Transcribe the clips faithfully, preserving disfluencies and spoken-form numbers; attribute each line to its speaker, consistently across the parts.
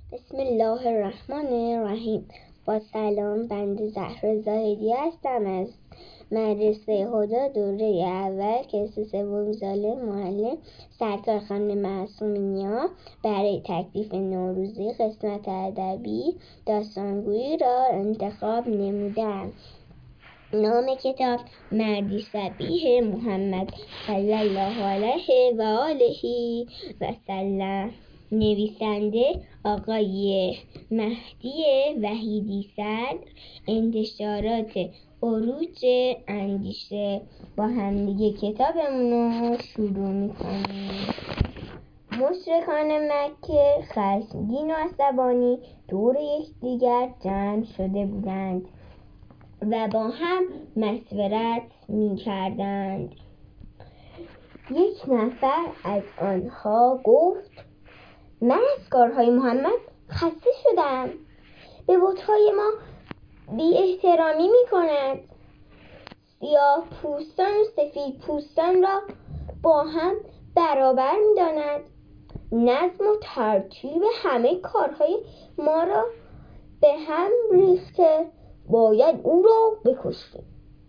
Speaker 1: بسم الله الرحمن الرحیم. با سلام، بنده زهرا زاهدی هستم از مدرسه هدی دوره اول کلاس سوم ساله معلم سرکار خانم معصومی نیا برای تکلیف نوروزی قسمت ادبی داستانگویی را انتخاب نمودم. نام کتاب مردی شبیه محمد صلی الله علیه و آله و سلم. نویسنده آقای مهدی وحیدی صدر. انتشارات عروج اندیشه. با همدیگه کتابمون رو شروع میکنیم. مشرکان مکه خشمگین و عصبانی دور یکدیگر جمع شده بودند و با هم مشورت می کردند. یک نفر از آنها گفت: من از کارهای محمد خسته شدم. به بت‌های ما بی احترامی می کند. سیاه پوستان و سفید پوستان را با هم برابر می داند. نظم و ترتیب همه کارهای ما را به هم ریخته. باید او را بکشیم.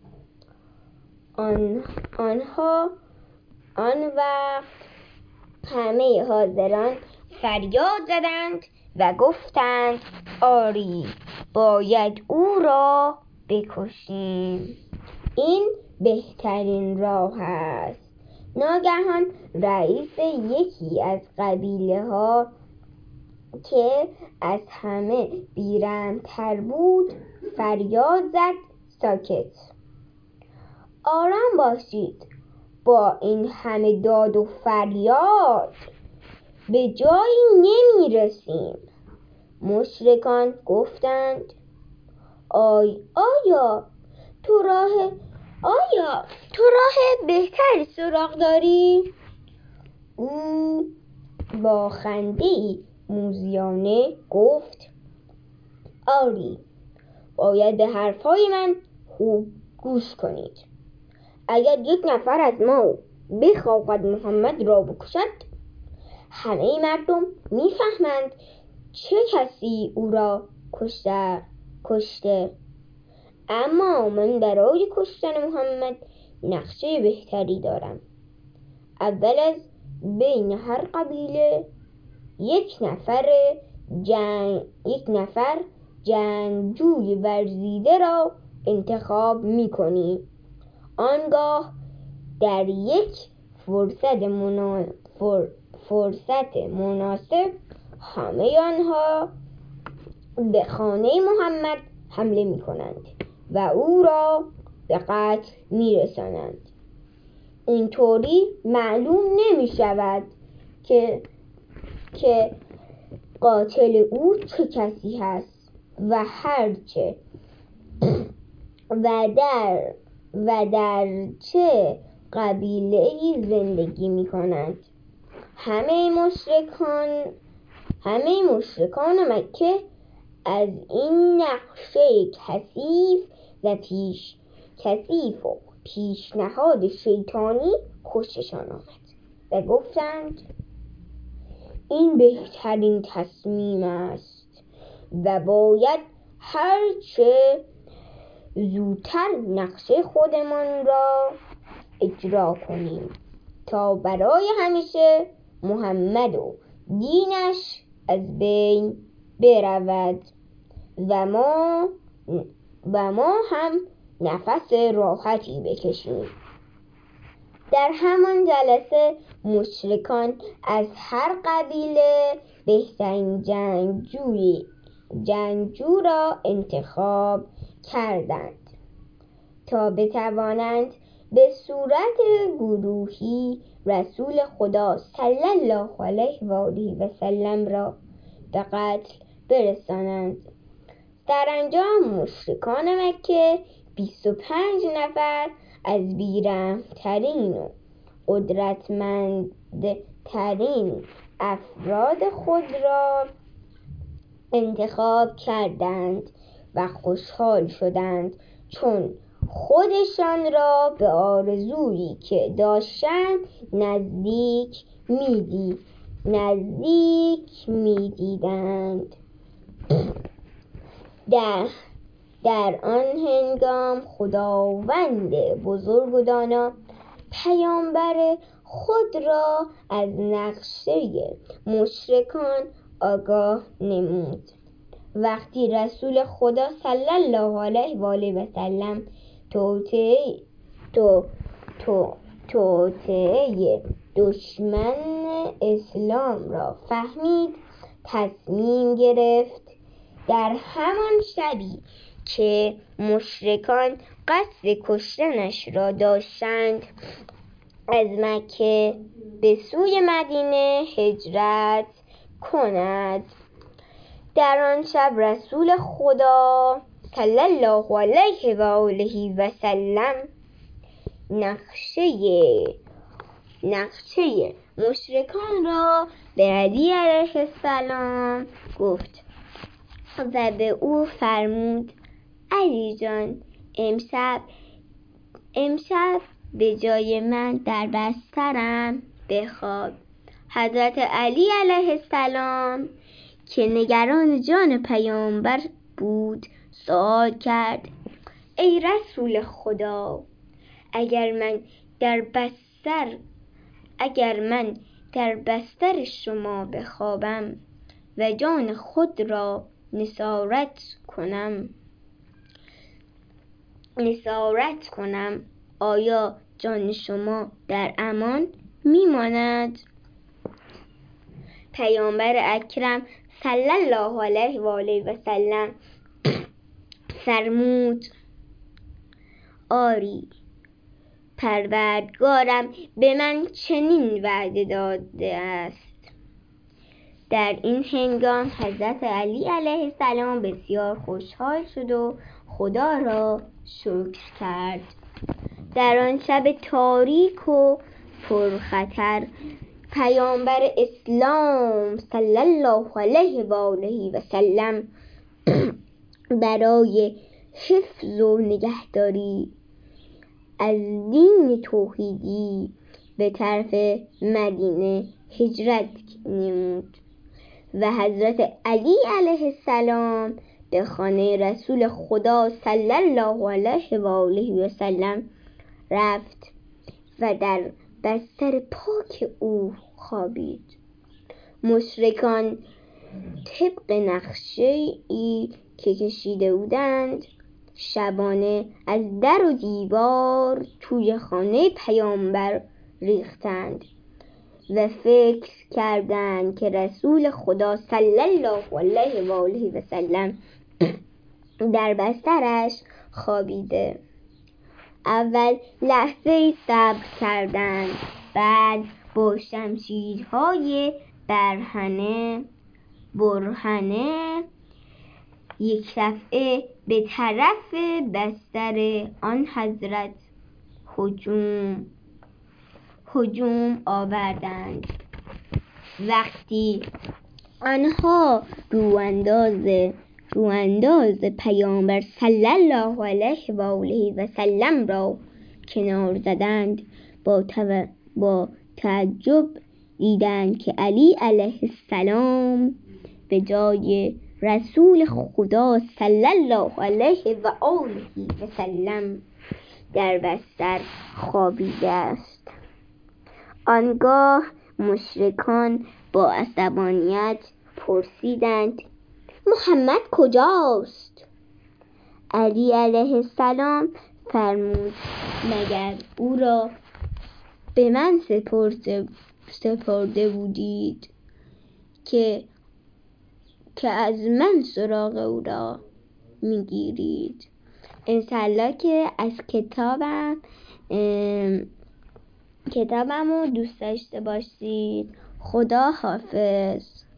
Speaker 1: آن آنها آن وقت همه حاضران فریاد زدند و گفتند: آری، باید او را بکشیم. این بهترین راه است. ناگهان رئیس یکی از قبیله ها که از همه بی‌رحم‌تر بود فریاد زد: ساکت، آرام باشید. با این همه داد و فریاد به جایی نمی رسیم. مشرکان گفتند: آی آیا تو راه آیا تو راه بهتری سراغ داری؟ او با خنده‌ای موذیانه گفت: آری، باید به حرفای من خوب گوش کنید. اگر یک نفر از ما بخواهد محمد را بکشد، همه مردم میفهمند چه کسی او را کشته کشته اما من برای کشتن محمد نقشه بهتری دارم. اول از بین هر قبیله یک نفر جنگ یک نفر جنگجوی ورزیده را انتخاب می‌کنی. آنگاه در یک فرصت منا... فر... فرصت مناسب همه آنها به خانه محمد حمله می‌کنند و او را به قتل می‌رسانند. اینطوری معلوم نمی‌شود که که قاتل او چه کسی هست و هرچه و در و در چه قبیله‌ای زندگی می‌کنند. همه مشرکان همه مشرکان مکه از این نقشه کثیف و پیش کثیف و پیشنهاد شیطانی خوششان آمد و گفتند: این بهترین تصمیم است و باید هرچه زودتر نقشه خودمان را اجرا کنیم تا برای همیشه محمد و دینش از بین برود و ما و ما هم نفس راحتی بکشیم. در همان جلسه مشرکان از هر قبیله بهترین جنگجوی جنگجو را انتخاب کردند تا بتوانند به صورت گروهی رسول خدا صلی الله علیه و آله و سلم را به قتل برسانند. سرانجام مشرکان مکه بیست و پنج نفر از بی‌رحم‌ترین و قدرتمندترین افراد خود را انتخاب کردند و خوشحال شدند، چون خودشان را به آرزویی که داشتند نزدیک می‌دید نزدیک می دیدند. در, در آن هنگام خداوند بزرگ و دانا پیامبر خود را از نقشه مشرکان آگاه نمود. وقتی رسول خدا صلی الله علیه و آله و سلم توطئه تو تو توطئه دشمن اسلام را فهمید، تصمیم گرفت در همان شبی که مشرکان قصد کشتنش را داشتند از مکه به سوی مدینه هجرت کند. در آن شب رسول خدا صلی الله علیه و آله و سلم نقشه نقشه مشرکان را به علی علیه السلام گفت و به او فرمود: علی جان، امشب امشب به جای من در بسترم بخواب. حضرت علی علیه السلام که نگران جان پیامبر بود سوال کرد: ای رسول خدا، اگر من در بستر اگر من در بستر شما بخوابم و جان خود را نثارت کنم نثارت کنم آیا جان شما در امان میماند؟ پیامبر اکرم صلی الله علیه و آله و سلم فرمود: آری، پروردگارم به من چنین وعده داده است. در این هنگام حضرت علی علیه السلام بسیار خوشحال شد و خدا را شکر کرد. در آن شب تاریک و پرخطر پیامبر اسلام صلی الله علیه و آله و سلم برای حفظ و نگهداری از دین توحیدی به طرف مدینه هجرت نمود و حضرت علی علیه السلام به خانه رسول خدا صلی الله علیه و آله و سلم رفت و در بستر پاک او خوابید. مشرکان طبق نقشه‌ای که کشیده بودند شبانه از در و دیوار توی خانه پیامبر ریختند و فکر کردند که رسول خدا صلی الله علیه و آله و سلم در بسترش خوابیده. اول لحظه صبر کردند، بعد با شمشیرهای برهنه برهنه یک دفعه به طرف بستر آن حضرت هجوم هجوم آوردند. وقتی آنها روانداز روانداز پیامبر صلی الله علیه و آله و سلم را کنار زدند، با تو... با تعجب دیدند که علی علیه السلام به جای رسول خدا صلی الله علیه و آله و سلم در بستر خوابیده است. آنگاه مشرکان با عصبانیت پرسیدند: محمد کجاست؟ علی علیه السلام فرمود: مگر او را به من سپرده, سپرده بودید که که از من سراغ او را میگیرید؟ انشالله که از کتابم کتابم رو دوست داشته باشید. خدا حافظ.